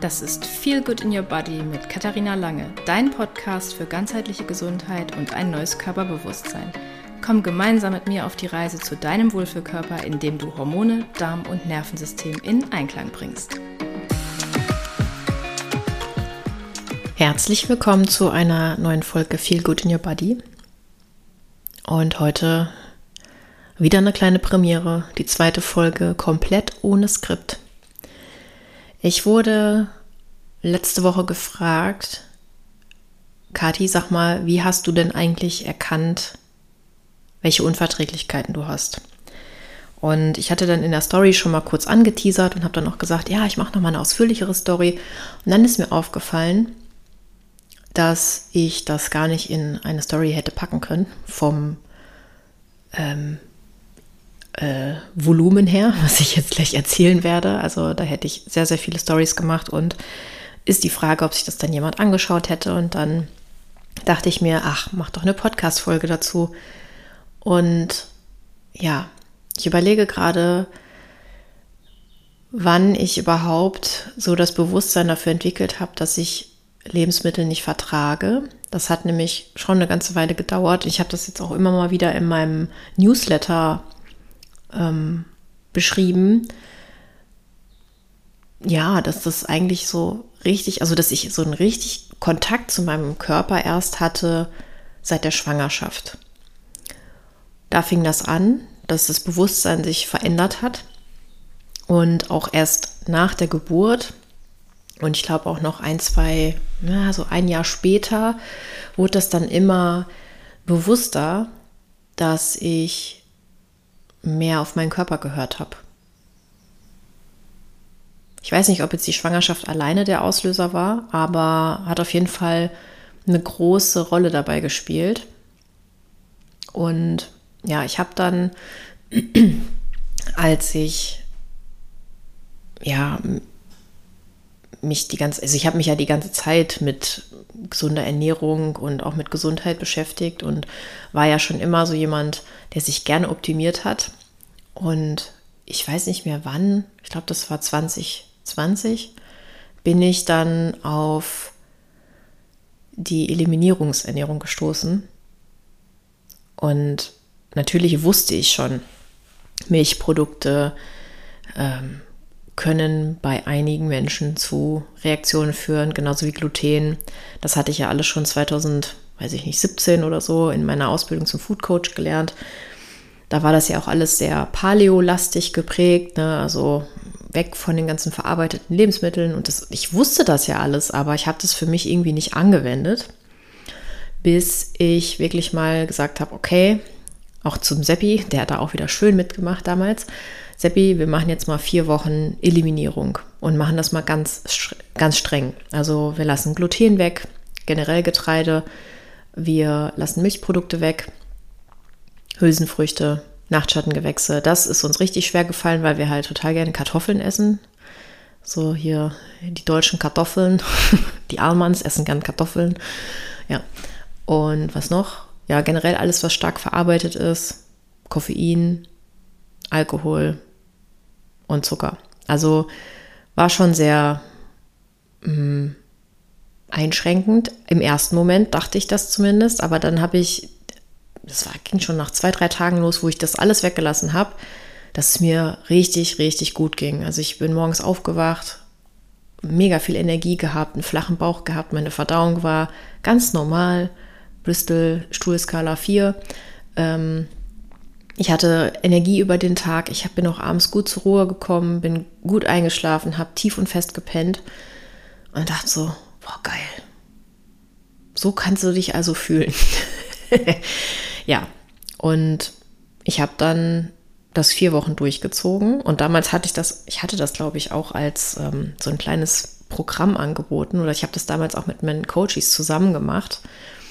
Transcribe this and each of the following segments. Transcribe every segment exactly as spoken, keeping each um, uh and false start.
Das ist Feel Good in Your Body mit Katharina Lange, dein Podcast für ganzheitliche Gesundheit und ein neues Körperbewusstsein. Komm gemeinsam mit mir auf die Reise zu deinem Wohlfühlkörper, indem du Hormone, Darm- und Nervensystem in Einklang bringst. Herzlich willkommen zu einer neuen Folge Feel Good in Your Body. Und heute wieder eine kleine Premiere, die zweite Folge komplett ohne Skript. Ich wurde letzte Woche gefragt, Kathi, sag mal, wie hast du denn eigentlich erkannt, welche Unverträglichkeiten du hast? Und ich hatte dann in der Story schon mal kurz angeteasert und habe dann auch gesagt, ja, ich mache noch mal eine ausführlichere Story. Und dann ist mir aufgefallen, dass ich das gar nicht in eine Story hätte packen können, vom ähm, Äh, Volumen her, was ich jetzt gleich erzählen werde. Also da hätte ich sehr, sehr viele Stories gemacht und ist die Frage, ob sich das dann jemand angeschaut hätte. Und dann dachte ich mir, ach, mach doch eine Podcast-Folge dazu. Und ja, ich überlege gerade, wann ich überhaupt so das Bewusstsein dafür entwickelt habe, dass ich Lebensmittel nicht vertrage. Das hat nämlich schon eine ganze Weile gedauert. Ich habe das jetzt auch immer mal wieder in meinem Newsletter Ähm, beschrieben, ja, dass das eigentlich so richtig, also dass ich so einen richtig Kontakt zu meinem Körper erst hatte seit der Schwangerschaft. Da fing das an, dass das Bewusstsein sich verändert hat und auch erst nach der Geburt und ich glaube auch noch ein, zwei, ja, so ein Jahr später wurde das dann immer bewusster, dass ich mehr auf meinen Körper gehört habe. Ich weiß nicht, ob jetzt die Schwangerschaft alleine der Auslöser war, aber hat auf jeden Fall eine große Rolle dabei gespielt. Und ja, ich habe dann, als ich ja mich die ganze, also ich habe mich ja die ganze Zeit mit gesunder Ernährung und auch mit Gesundheit beschäftigt und war ja schon immer so jemand, der sich gerne optimiert hat. Und ich weiß nicht mehr wann, ich glaube, das war zwanzig zwanzig, bin ich dann auf die Eliminierungsernährung gestoßen. Und natürlich wusste ich schon, Milchprodukte ähm, können bei einigen Menschen zu Reaktionen führen, genauso wie Gluten. Das hatte ich ja alles schon zwanzig, weiß ich nicht, siebzehn oder so in meiner Ausbildung zum Food Coach gelernt. Da war das ja auch alles sehr paleolastig geprägt, ne? Also weg von den ganzen verarbeiteten Lebensmitteln. Und das, ich wusste das ja alles, aber ich habe das für mich irgendwie nicht angewendet, bis ich wirklich mal gesagt habe, okay, auch zum Seppi, der hat da auch wieder schön mitgemacht damals, Seppi, wir machen jetzt mal vier Wochen Eliminierung und machen das mal ganz, ganz streng. Also wir lassen Gluten weg, generell Getreide, wir lassen Milchprodukte weg, Hülsenfrüchte, Nachtschattengewächse. Das ist uns richtig schwer gefallen, weil wir halt total gerne Kartoffeln essen. So hier die deutschen Kartoffeln, die Almans essen gern Kartoffeln. Ja, und was noch? Ja, generell alles, was stark verarbeitet ist, Koffein, Alkohol und Zucker. Also war schon sehr mh, einschränkend. Im ersten Moment dachte ich das zumindest, aber dann habe ich, das war, ging schon nach zwei, drei Tagen los, wo ich das alles weggelassen habe, dass es mir richtig, richtig gut ging. Also ich bin morgens aufgewacht, mega viel Energie gehabt, einen flachen Bauch gehabt, meine Verdauung war ganz normal, Bristol Stuhlskala vier. Ähm, Ich hatte Energie über den Tag, ich bin auch abends gut zur Ruhe gekommen, bin gut eingeschlafen, habe tief und fest gepennt und dachte so, boah, geil. So kannst du dich also fühlen. Ja, und ich habe dann das vier Wochen durchgezogen und damals hatte ich das, ich hatte das glaube ich auch als ähm, so ein kleines Programm angeboten oder ich habe das damals auch mit meinen Coaches zusammen gemacht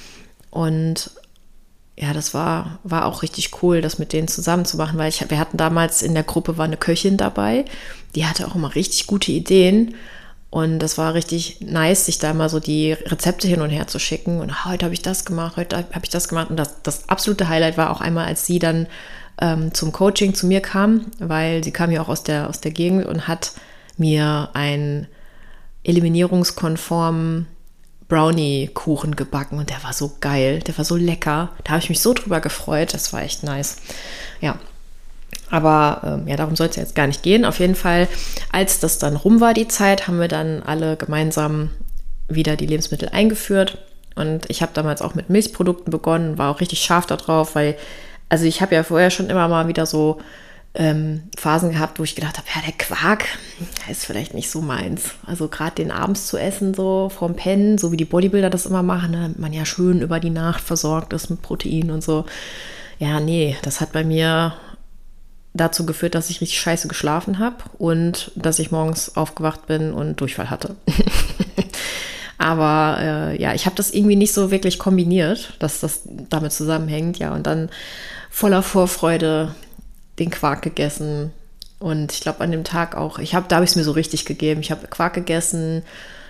und ja, das war, war auch richtig cool, das mit denen zusammen zu machen, weil ich, wir hatten damals in der Gruppe war eine Köchin dabei, die hatte auch immer richtig gute Ideen und das war richtig nice, sich da mal so die Rezepte hin und her zu schicken und heute habe ich das gemacht, heute habe ich das gemacht und das, das absolute Highlight war auch einmal, als sie dann ähm, zum Coaching zu mir kam, weil sie kam ja auch aus der, aus der Gegend und hat mir ein eliminierungskonformen Brownie-Kuchen gebacken und der war so geil, der war so lecker. Da habe ich mich so drüber gefreut, das war echt nice. Ja, aber ähm, ja, darum soll es ja jetzt gar nicht gehen. Auf jeden Fall, als das dann rum war, die Zeit, haben wir dann alle gemeinsam wieder die Lebensmittel eingeführt. Und ich habe damals auch mit Milchprodukten begonnen, war auch richtig scharf da drauf, weil, also ich habe ja vorher schon immer mal wieder so ähm, Phasen gehabt, wo ich gedacht habe, ja, der Quark ist vielleicht nicht so meins. Also gerade den abends zu essen, so vorm Pennen, so wie die Bodybuilder das immer machen, ne, damit man ja schön über die Nacht versorgt ist mit Protein und so. Ja, nee, das hat bei mir dazu geführt, dass ich richtig scheiße geschlafen habe und dass ich morgens aufgewacht bin und Durchfall hatte. Aber äh, ja, ich habe das irgendwie nicht so wirklich kombiniert, dass das damit zusammenhängt. Ja, und dann voller Vorfreude den Quark gegessen. Und ich glaube an dem Tag auch, ich habe, da habe ich es mir so richtig gegeben. Ich habe Quark gegessen,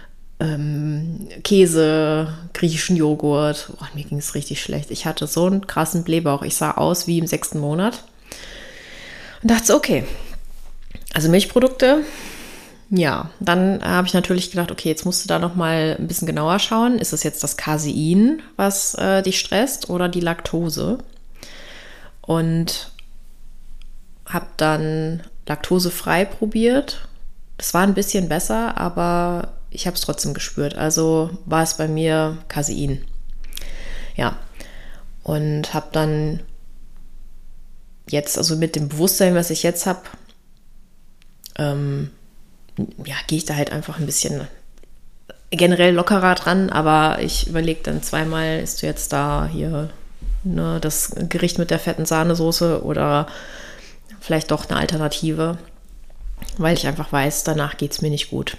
ähm, Käse, griechischen Joghurt. Oh, mir ging es richtig schlecht. Ich hatte so einen krassen Blähbauch. Ich sah aus wie im sechsten Monat. Und dachte so, okay, also Milchprodukte, ja. Dann habe ich natürlich gedacht, okay, jetzt musst du da noch mal ein bisschen genauer schauen. Ist es jetzt das Casein, was äh, dich stresst, oder die Laktose? Und habe dann laktosefrei probiert. Das war ein bisschen besser, aber ich habe es trotzdem gespürt. Also war es bei mir Casein. Ja, und habe dann jetzt, also mit dem Bewusstsein, was ich jetzt habe, ähm, ja, gehe ich da halt einfach ein bisschen generell lockerer dran, aber ich überlege dann zweimal, ist du jetzt da hier ne, das Gericht mit der fetten Sahnesoße oder vielleicht doch eine Alternative, weil ich einfach weiß, danach geht es mir nicht gut.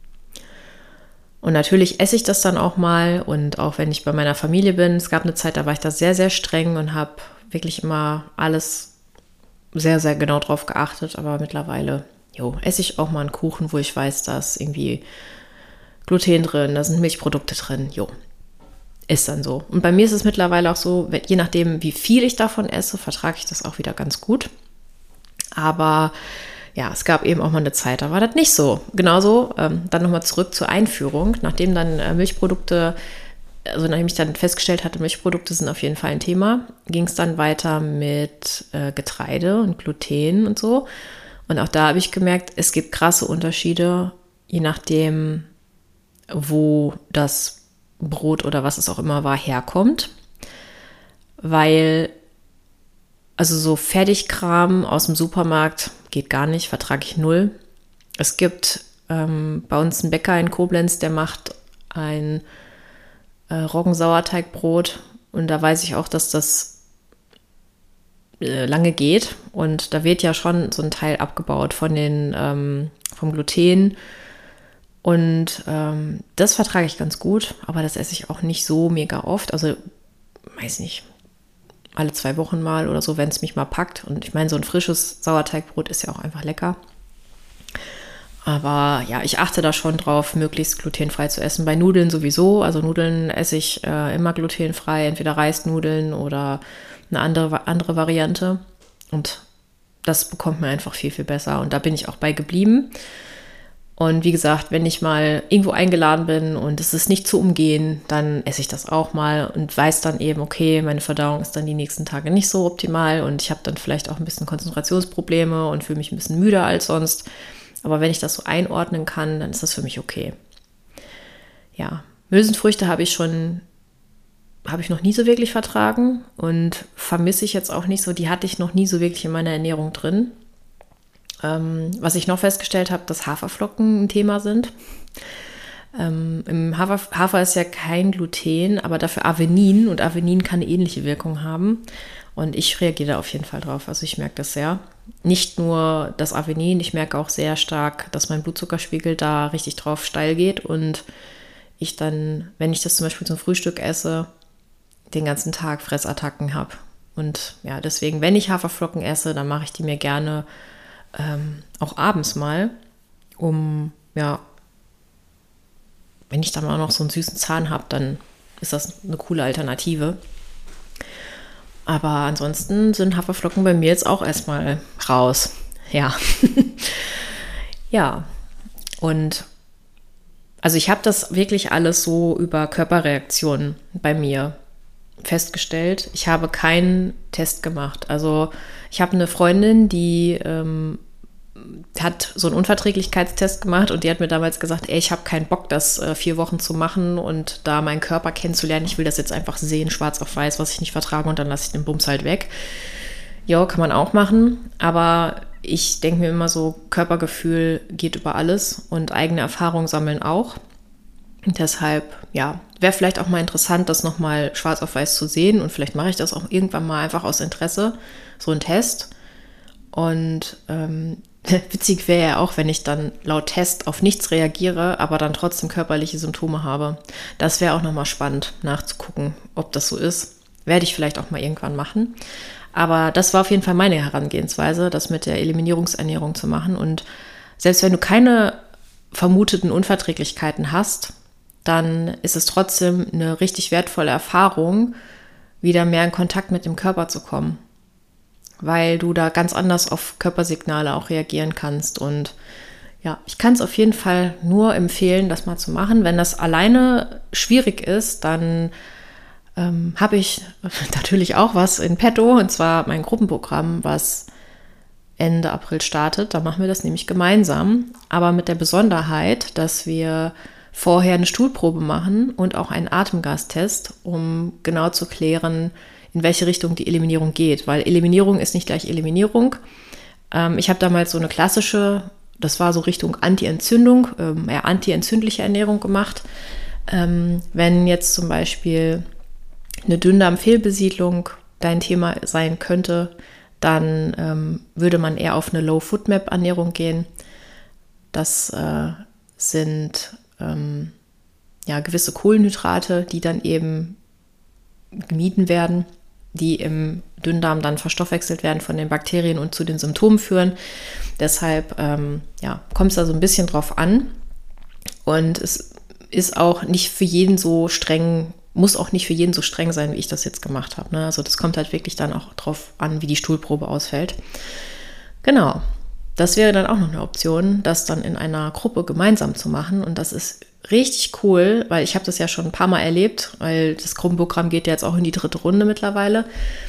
Und natürlich esse ich das dann auch mal und auch wenn ich bei meiner Familie bin, es gab eine Zeit, da war ich da sehr, sehr streng und habe wirklich immer alles sehr, sehr genau drauf geachtet, aber mittlerweile jo, esse ich auch mal einen Kuchen, wo ich weiß, da ist irgendwie Gluten drin, da sind Milchprodukte drin, jo, ist dann so. Und bei mir ist es mittlerweile auch so, je nachdem, wie viel ich davon esse, vertrage ich das auch wieder ganz gut. Aber ja, es gab eben auch mal eine Zeit, da war das nicht so. Genauso, ähm, dann nochmal zurück zur Einführung, nachdem dann äh, Milchprodukte, also nachdem ich dann festgestellt hatte, Milchprodukte sind auf jeden Fall ein Thema, ging es dann weiter mit äh, Getreide und Gluten und so. Und auch da habe ich gemerkt, es gibt krasse Unterschiede, je nachdem, wo das Brot oder was es auch immer war, herkommt. Weil, also so Fertigkram aus dem Supermarkt geht gar nicht, vertrage ich null. Es gibt ähm, bei uns einen Bäcker in Koblenz, der macht ein äh, Roggensauerteigbrot und da weiß ich auch, dass das äh, lange geht und da wird ja schon so ein Teil abgebaut von den, ähm, vom Gluten und ähm, das vertrage ich ganz gut, aber das esse ich auch nicht so mega oft, also weiß nicht, alle zwei Wochen mal oder so, wenn es mich mal packt. Und ich meine, so ein frisches Sauerteigbrot ist ja auch einfach lecker. Aber ja, ich achte da schon drauf, möglichst glutenfrei zu essen. Bei Nudeln sowieso. Also Nudeln esse ich äh, immer glutenfrei, entweder Reisnudeln oder eine andere, andere Variante. Und das bekommt mir einfach viel, viel besser. Und da bin ich auch bei geblieben. Und wie gesagt, wenn ich mal irgendwo eingeladen bin und es ist nicht zu umgehen, dann esse ich das auch mal und weiß dann eben, okay, meine Verdauung ist dann die nächsten Tage nicht so optimal und ich habe dann vielleicht auch ein bisschen Konzentrationsprobleme und fühle mich ein bisschen müder als sonst. Aber wenn ich das so einordnen kann, dann ist das für mich okay. Ja, Hülsenfrüchte habe ich schon, habe ich noch nie so wirklich vertragen und vermisse ich jetzt auch nicht so, die hatte ich noch nie so wirklich in meiner Ernährung drin. Ähm, was ich noch festgestellt habe, dass Haferflocken ein Thema sind. Ähm, im Hafer, Hafer ist ja kein Gluten, aber dafür Avenin und Avenin kann eine ähnliche Wirkung haben. Und ich reagiere da auf jeden Fall drauf. Also ich merke das sehr. Nicht nur das Avenin, ich merke auch sehr stark, dass mein Blutzuckerspiegel da richtig drauf steil geht und ich dann, wenn ich das zum Beispiel zum Frühstück esse, den ganzen Tag Fressattacken habe. Und ja, deswegen, wenn ich Haferflocken esse, dann mache ich die mir gerne Ähm, auch abends mal, um, ja, wenn ich dann mal noch so einen süßen Zahn habe, dann ist das eine coole Alternative. Aber ansonsten sind Haferflocken bei mir jetzt auch erstmal raus. Ja. Ja, und Also ich habe das wirklich alles so über Körperreaktionen bei mir festgestellt. Ich habe keinen Test gemacht. Also ich habe eine Freundin, die ähm, hat so einen Unverträglichkeitstest gemacht und die hat mir damals gesagt, ey, ich habe keinen Bock, das äh, vier Wochen zu machen und da meinen Körper kennenzulernen. Ich will das jetzt einfach sehen, schwarz auf weiß, was ich nicht vertrage und dann lasse ich den Bums halt weg. Ja, kann man auch machen, aber ich denke mir immer so, Körpergefühl geht über alles und eigene Erfahrungen sammeln auch. Und deshalb, ja, wäre vielleicht auch mal interessant, das nochmal schwarz auf weiß zu sehen und vielleicht mache ich das auch irgendwann mal einfach aus Interesse, so ein Test. Und ähm, witzig wäre ja auch, wenn ich dann laut Test auf nichts reagiere, aber dann trotzdem körperliche Symptome habe. Das wäre auch nochmal spannend nachzugucken, ob das so ist. Werde ich vielleicht auch mal irgendwann machen. Aber das war auf jeden Fall meine Herangehensweise, das mit der Eliminierungsernährung zu machen. Und selbst wenn du keine vermuteten Unverträglichkeiten hast, dann ist es trotzdem eine richtig wertvolle Erfahrung, wieder mehr in Kontakt mit dem Körper zu kommen. Weil du da ganz anders auf Körpersignale auch reagieren kannst. Und ja, ich kann es auf jeden Fall nur empfehlen, das mal zu machen. Wenn das alleine schwierig ist, dann ähm, habe ich natürlich auch was in petto, und zwar mein Gruppenprogramm, was Ende April startet. Da machen wir das nämlich gemeinsam, aber mit der Besonderheit, dass wir vorher eine Stuhlprobe machen und auch einen Atemgastest, um genau zu klären, in welche Richtung die Eliminierung geht. Weil Eliminierung ist nicht gleich Eliminierung. Ähm, ich habe damals so eine klassische, das war so Richtung Anti-Entzündung, ähm, eher anti-entzündliche Ernährung gemacht. Ähm, wenn jetzt zum Beispiel eine Dünndarmfehlbesiedlung dein Thema sein könnte, dann ähm, würde man eher auf eine Low-Food-Map-Ernährung gehen. Das äh, sind ähm, ja, gewisse Kohlenhydrate, die dann eben gemieden werden, die im Dünndarm dann verstoffwechselt werden von den Bakterien und zu den Symptomen führen. Deshalb ähm, ja, kommt es da so ein bisschen drauf an. Und es ist auch nicht für jeden so streng, muss auch nicht für jeden so streng sein, wie ich das jetzt gemacht habe. Ne? Also das kommt halt wirklich dann auch drauf an, wie die Stuhlprobe ausfällt. Genau, das wäre dann auch noch eine Option, das dann in einer Gruppe gemeinsam zu machen. Und das ist richtig cool, weil ich habe das ja schon ein paar Mal erlebt, weil das Gruppenprogramm geht ja jetzt auch in die dritte Runde mittlerweile.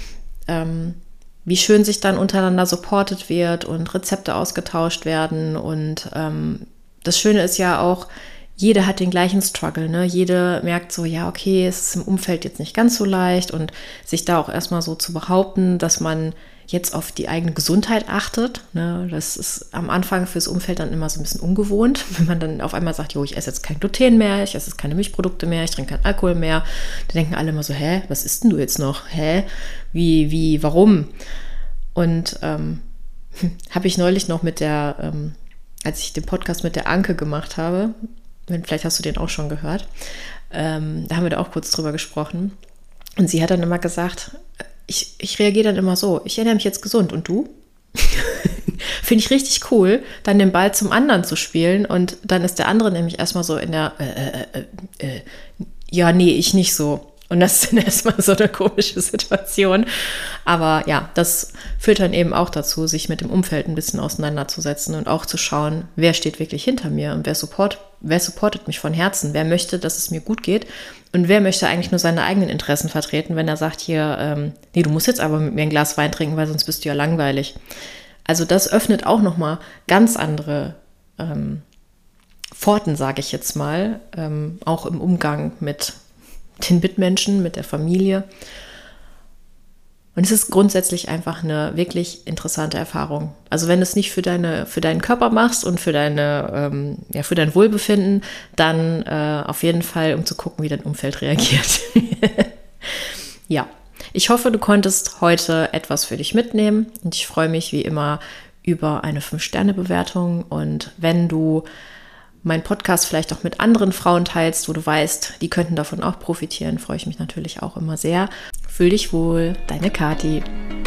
Ähm, wie schön sich dann untereinander supportet wird und Rezepte ausgetauscht werden. Und ähm, das Schöne ist ja auch, jeder hat den gleichen Struggle, ne? Jede merkt so, ja, okay, es ist im Umfeld jetzt nicht ganz so leicht, und sich da auch erstmal so zu behaupten, dass man jetzt auf die eigene Gesundheit achtet, ne? Das ist am Anfang fürs Umfeld dann immer so ein bisschen ungewohnt, wenn man dann auf einmal sagt, jo, ich esse jetzt kein Gluten mehr, ich esse jetzt keine Milchprodukte mehr, ich trinke keinen Alkohol mehr. Da denken alle immer so, hä, was isst denn du jetzt noch? Hä, wie, wie, warum? Und ähm, habe ich neulich noch mit der, ähm, als ich den Podcast mit der Anke gemacht habe, vielleicht hast du den auch schon gehört, ähm, da haben wir da auch kurz drüber gesprochen. Und sie hat dann immer gesagt, ich, ich reagiere dann immer so, ich ernähre mich jetzt gesund, und du? Finde ich richtig cool, dann den Ball zum anderen zu spielen, und dann ist der andere nämlich erstmal so in der, äh, äh, äh, ja, nee, ich nicht so. Und das ist dann erstmal so eine komische Situation. Aber ja, das führt dann eben auch dazu, sich mit dem Umfeld ein bisschen auseinanderzusetzen und auch zu schauen, wer steht wirklich hinter mir und wer, support, wer supportet mich von Herzen, wer möchte, dass es mir gut geht und wer möchte eigentlich nur seine eigenen Interessen vertreten, wenn er sagt hier, ähm, nee, du musst jetzt aber mit mir ein Glas Wein trinken, weil sonst bist du ja langweilig. Also das öffnet auch nochmal ganz andere ähm, Pforten, sage ich jetzt mal, ähm, auch im Umgang mit den Mitmenschen, mit der Familie. Und es ist grundsätzlich einfach eine wirklich interessante Erfahrung. Also wenn du es nicht für deine, für deinen Körper machst und für deine, ähm, ja, für dein Wohlbefinden, dann äh, auf jeden Fall, um zu gucken, wie dein Umfeld reagiert. Ja, ich hoffe, du konntest heute etwas für dich mitnehmen, und ich freue mich wie immer über eine fünf Sterne Bewertung, und wenn du meinen Podcast vielleicht auch mit anderen Frauen teilst, wo du weißt, die könnten davon auch profitieren, freue ich mich natürlich auch immer sehr. Fühl dich wohl, deine Kathi.